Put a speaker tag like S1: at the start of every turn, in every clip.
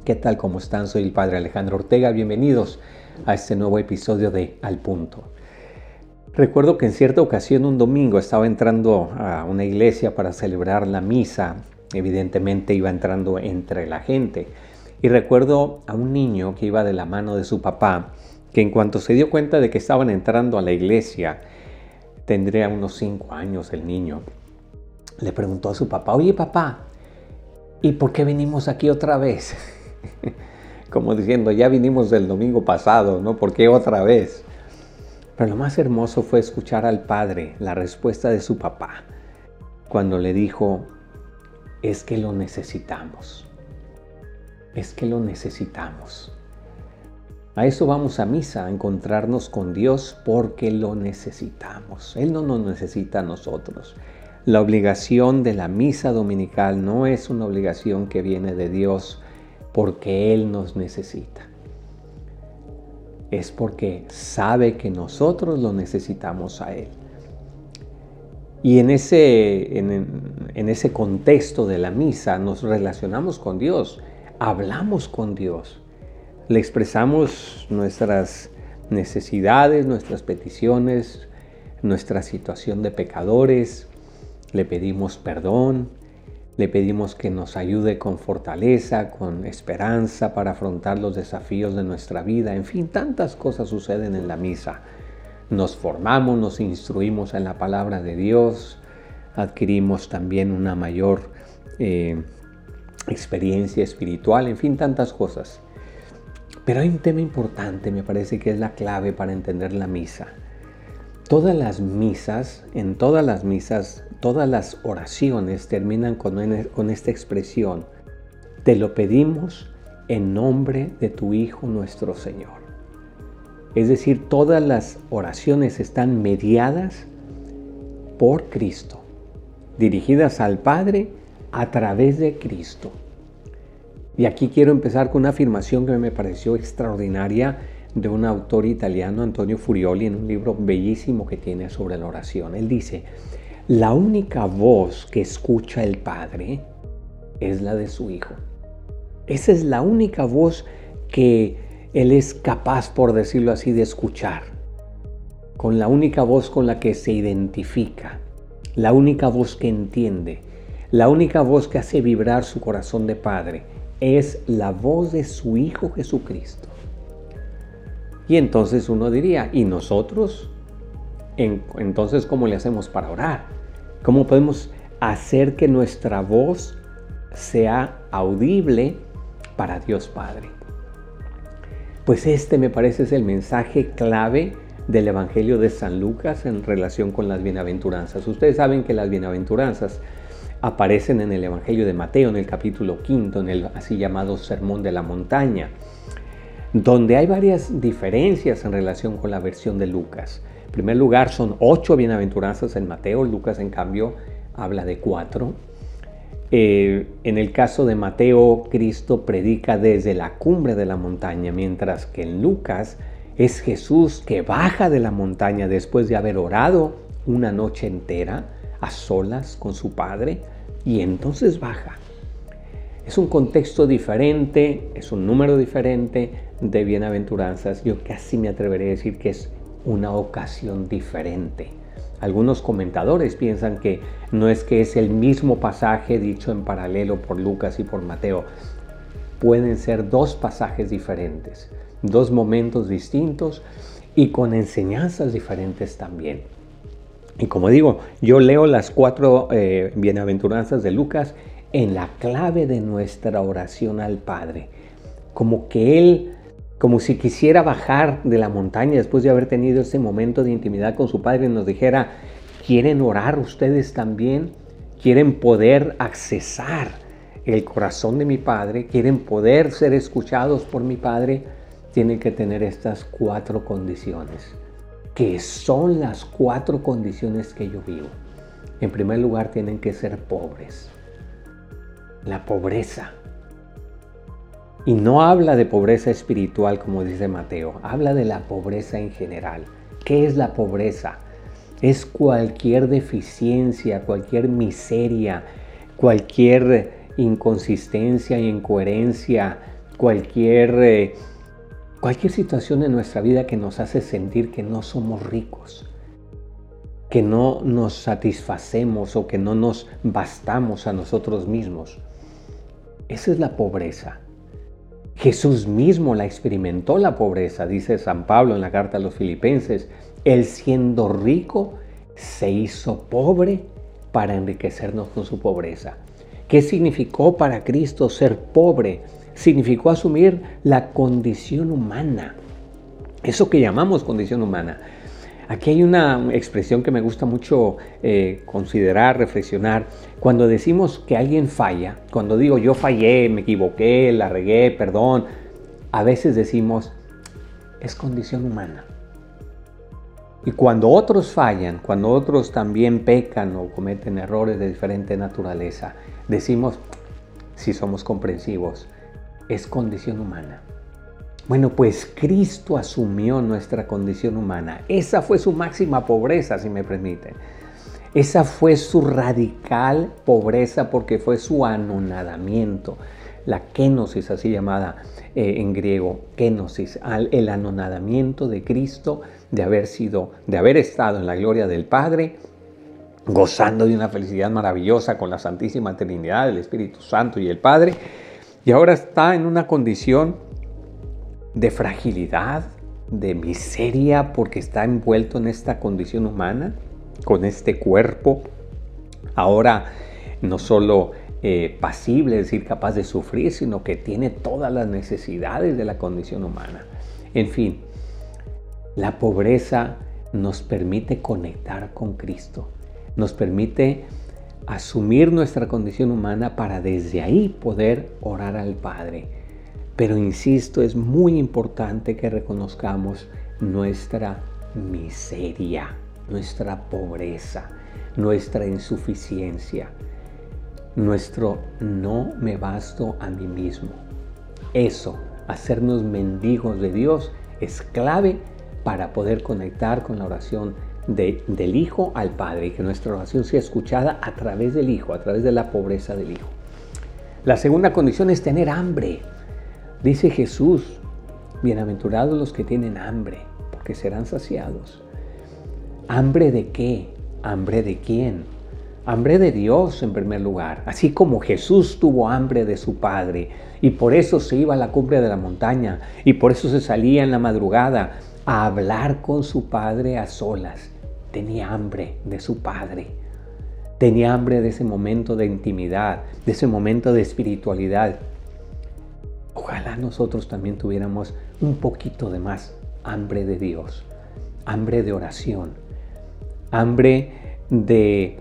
S1: ¿Qué tal? ¿Cómo están? Soy el Padre Alejandro Ortega. Bienvenidos a este nuevo episodio de Al Punto. Recuerdo que en cierta ocasión, un domingo, estaba entrando a una iglesia para celebrar la misa. Evidentemente iba entrando entre la gente. Y recuerdo a un niño que iba de la mano de su papá, que en cuanto se dio cuenta de que estaban entrando a la iglesia, tendría unos 5 años el niño, le preguntó a su papá: oye papá, ¿y por qué venimos aquí otra vez? Como diciendo, ya vinimos del domingo pasado, ¿no? ¿Por qué otra vez? Pero lo más hermoso fue escuchar al padre, la respuesta de su papá, cuando le dijo: es que lo necesitamos. Es que lo necesitamos. A eso vamos a misa, a encontrarnos con Dios porque lo necesitamos. Él no nos necesita a nosotros. La obligación de la misa dominical no es una obligación que viene de Dios porque Él nos necesita. Es porque sabe que nosotros lo necesitamos a Él. Y en ese contexto de la misa nos relacionamos con Dios, hablamos con Dios, le expresamos nuestras necesidades, nuestras peticiones, nuestra situación de pecadores, le pedimos perdón, le pedimos que nos ayude con fortaleza, con esperanza para afrontar los desafíos de nuestra vida. En fin, tantas cosas suceden en la misa. Nos formamos, nos instruimos en la palabra de Dios, adquirimos también una mayor experiencia espiritual, en fin, tantas cosas. Pero hay un tema importante, me parece que es la clave para entender la misa. Todas las misas, todas las oraciones terminan con esta expresión: te lo pedimos en nombre de tu Hijo nuestro Señor. Es decir, todas las oraciones están mediadas por Cristo, dirigidas al Padre a través de Cristo. Y aquí quiero empezar con una afirmación que me pareció extraordinaria de un autor italiano, Antonio Furioli, en un libro bellísimo que tiene sobre la oración. Él dice: la única voz que escucha el Padre es la de su Hijo. Esa es la única voz que Él es capaz, por decirlo así, de escuchar. Con la única voz con la que se identifica, la única voz que entiende, la única voz que hace vibrar su corazón de Padre, es la voz de su Hijo Jesucristo. Y entonces uno diría: ¿y nosotros? Entonces, ¿cómo le hacemos para orar? ¿Cómo podemos hacer que nuestra voz sea audible para Dios Padre? Pues este, me parece, es el mensaje clave del Evangelio de San Lucas en relación con las bienaventuranzas. Ustedes saben que las bienaventuranzas aparecen en el Evangelio de Mateo, en el capítulo 5, en el así llamado Sermón de la Montaña, donde hay varias diferencias en relación con la versión de Lucas. En primer lugar, son 8 bienaventuranzas en Mateo. Lucas, en cambio, habla de 4. En el caso de Mateo, Cristo predica desde la cumbre de la montaña, mientras que en Lucas es Jesús que baja de la montaña después de haber orado una noche entera a solas con su Padre, y entonces baja. Es un contexto diferente, es un número diferente de bienaventuranzas. Yo casi me atreveré a decir que es una ocasión diferente. Algunos comentadores piensan que no es que es el mismo pasaje dicho en paralelo por Lucas y por Mateo. Pueden ser 2 pasajes diferentes, 2 momentos distintos y con enseñanzas diferentes también. Y como digo, yo leo las 4 bienaventuranzas de Lucas en la clave de nuestra oración al Padre. Como que Él, como si quisiera bajar de la montaña después de haber tenido ese momento de intimidad con su Padre, y nos dijera: ¿quieren orar ustedes también? ¿Quieren poder accesar el corazón de mi Padre? ¿Quieren poder ser escuchados por mi Padre? Tienen que tener estas 4 condiciones, que son las 4 condiciones que yo vivo. En primer lugar, tienen que ser pobres. La pobreza. Y no habla de pobreza espiritual como dice Mateo, habla de la pobreza en general. ¿Qué es la pobreza? Es cualquier deficiencia, cualquier miseria, cualquier inconsistencia e incoherencia cualquier situación en nuestra vida que nos hace sentir que no somos ricos, que no nos satisfacemos o que no nos bastamos a nosotros mismos. Esa es la pobreza. Jesús mismo la experimentó, la pobreza, dice San Pablo en la carta a los Filipenses. Él, siendo rico, se hizo pobre para enriquecernos con su pobreza. ¿Qué significó para Cristo ser pobre? Significó asumir la condición humana, eso que llamamos condición humana. Aquí hay una expresión que me gusta mucho considerar, reflexionar. Cuando decimos que alguien falla, cuando digo yo fallé, me equivoqué, la regué, perdón, a veces decimos es condición humana. Y cuando otros fallan, cuando otros también pecan o cometen errores de diferente naturaleza, decimos, si somos comprensivos, es condición humana. Bueno, pues Cristo asumió nuestra condición humana. Esa fue su máxima pobreza, si me permiten. Esa fue su radical pobreza porque fue su anonadamiento. La kenosis, así llamada en griego, kenosis, el anonadamiento de Cristo de haber estado en la gloria del Padre, gozando de una felicidad maravillosa con la Santísima Trinidad, el Espíritu Santo y el Padre, y ahora está en una condición de fragilidad, de miseria, porque está envuelto en esta condición humana, con este cuerpo, ahora no solo pasible, es decir, capaz de sufrir, sino que tiene todas las necesidades de la condición humana. En fin, la pobreza nos permite conectar con Cristo, nos permite asumir nuestra condición humana para desde ahí poder orar al Padre. Pero insisto, es muy importante que reconozcamos nuestra miseria, nuestra pobreza, nuestra insuficiencia, nuestro no me basto a mí mismo. Eso, hacernos mendigos de Dios, es clave para poder conectar con la oración del Hijo al Padre y que nuestra oración sea escuchada a través del Hijo, a través de la pobreza del Hijo. La segunda condición es tener hambre. Dice Jesús, bienaventurados los que tienen hambre, porque serán saciados. ¿Hambre de qué? ¿Hambre de quién? Hambre de Dios en primer lugar. Así como Jesús tuvo hambre de su Padre y por eso se iba a la cumbre de la montaña y por eso se salía en la madrugada a hablar con su Padre a solas. Tenía hambre de su Padre. Tenía hambre de ese momento de intimidad, de ese momento de espiritualidad. Ojalá nosotros también tuviéramos un poquito de más hambre de Dios, hambre de oración, hambre de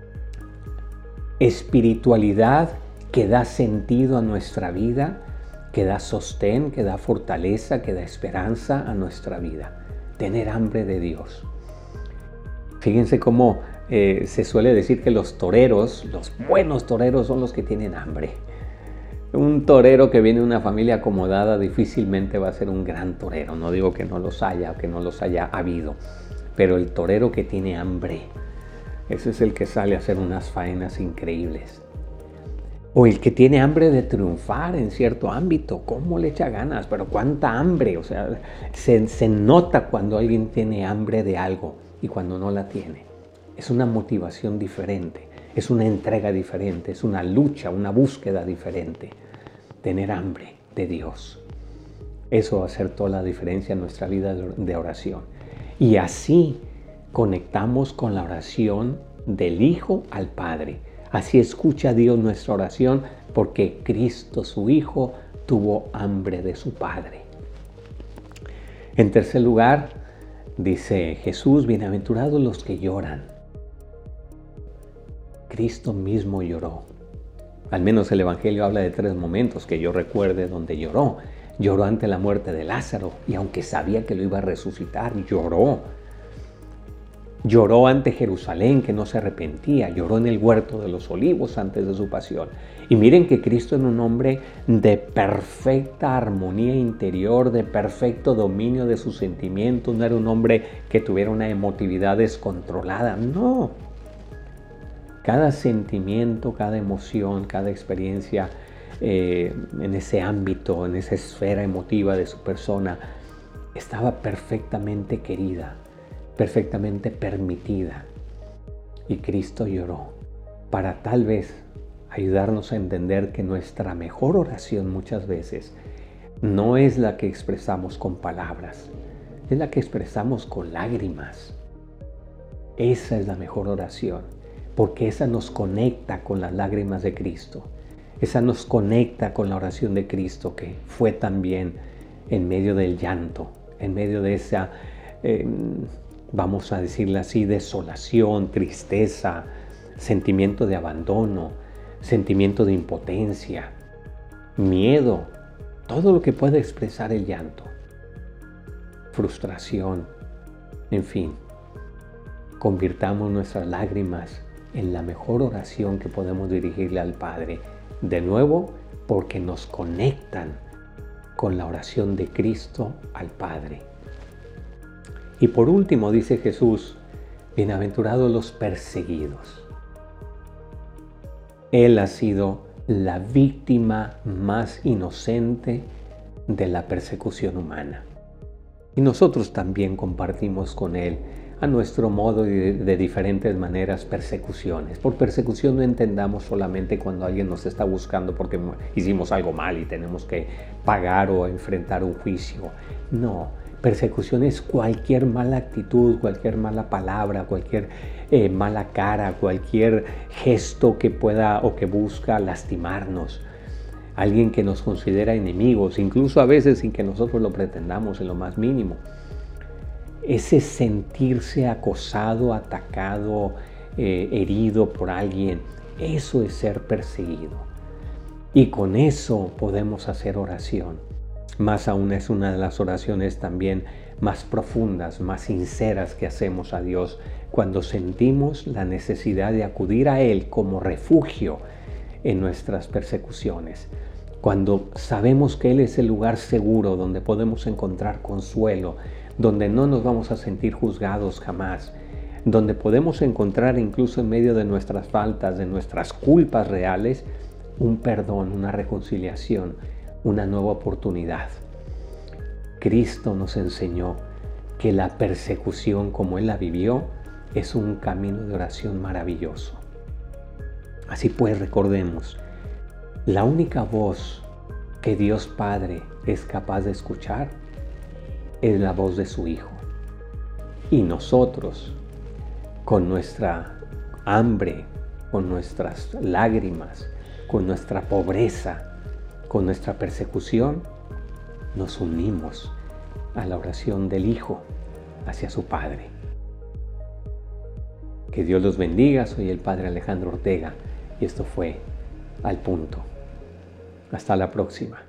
S1: espiritualidad que da sentido a nuestra vida, que da sostén, que da fortaleza, que da esperanza a nuestra vida. Tener hambre de Dios. Fíjense cómo se suele decir que los toreros, los buenos toreros son los que tienen hambre. Un torero que viene de una familia acomodada difícilmente va a ser un gran torero. No digo que no los haya o que no los haya habido, pero el torero que tiene hambre, ese es el que sale a hacer unas faenas increíbles. O el que tiene hambre de triunfar en cierto ámbito, ¿cómo le echa ganas? Pero cuánta hambre, o sea, se nota cuando alguien tiene hambre de algo y cuando no la tiene. Es una motivación diferente, es una entrega diferente, es una lucha, una búsqueda diferente. Tener hambre de Dios. Eso va a hacer toda la diferencia en nuestra vida de oración. Y así conectamos con la oración del Hijo al Padre. Así escucha Dios nuestra oración porque Cristo, su Hijo, tuvo hambre de su Padre. En tercer lugar, dice Jesús, bienaventurados los que lloran. Cristo mismo lloró. Al menos el Evangelio habla de 3 momentos que yo recuerde donde lloró. Lloró ante la muerte de Lázaro y aunque sabía que lo iba a resucitar, lloró. Lloró ante Jerusalén que no se arrepentía. Lloró en el huerto de los olivos antes de su pasión. Y miren que Cristo era un hombre de perfecta armonía interior, de perfecto dominio de sus sentimientos. No era un hombre que tuviera una emotividad descontrolada. No. Cada sentimiento, cada emoción, cada experiencia en ese ámbito, en esa esfera emotiva de su persona, estaba perfectamente querida, perfectamente permitida. Y Cristo lloró para tal vez ayudarnos a entender que nuestra mejor oración muchas veces no es la que expresamos con palabras, es la que expresamos con lágrimas. Esa es la mejor oración, porque esa nos conecta con las lágrimas de Cristo. Esa nos conecta con la oración de Cristo, que fue también en medio del llanto, en medio de esa, vamos a decirle así, desolación, tristeza, sentimiento de abandono, sentimiento de impotencia, miedo, todo lo que puede expresar el llanto, frustración, en fin. Convirtamos nuestras lágrimas en la mejor oración que podemos dirigirle al Padre. De nuevo, porque nos conectan con la oración de Cristo al Padre. Y por último dice Jesús, bienaventurados los perseguidos. Él ha sido la víctima más inocente de la persecución humana. Y nosotros también compartimos con Él, a nuestro modo y de diferentes maneras, persecuciones. Por persecución no entendamos solamente cuando alguien nos está buscando porque hicimos algo mal y tenemos que pagar o enfrentar un juicio. No, persecución es cualquier mala actitud, cualquier mala palabra, cualquier mala cara, cualquier gesto que pueda o que busca lastimarnos. Alguien que nos considera enemigos, incluso a veces sin que nosotros lo pretendamos en lo más mínimo. Ese sentirse acosado, atacado, herido por alguien, eso es ser perseguido. Y con eso podemos hacer oración. Más aún es una de las oraciones también más profundas, más sinceras que hacemos a Dios cuando sentimos la necesidad de acudir a Él como refugio en nuestras persecuciones. Cuando sabemos que Él es el lugar seguro donde podemos encontrar consuelo, donde no nos vamos a sentir juzgados jamás, donde podemos encontrar incluso en medio de nuestras faltas, de nuestras culpas reales, un perdón, una reconciliación, una nueva oportunidad. Cristo nos enseñó que la persecución como Él la vivió es un camino de oración maravilloso. Así pues, recordemos, la única voz que Dios Padre es capaz de escuchar es la voz de su Hijo. Y nosotros, con nuestra hambre, con nuestras lágrimas, con nuestra pobreza, con nuestra persecución, nos unimos a la oración del Hijo hacia su Padre. Que Dios los bendiga. Soy el Padre Alejandro Ortega y esto fue Al Punto. Hasta la próxima.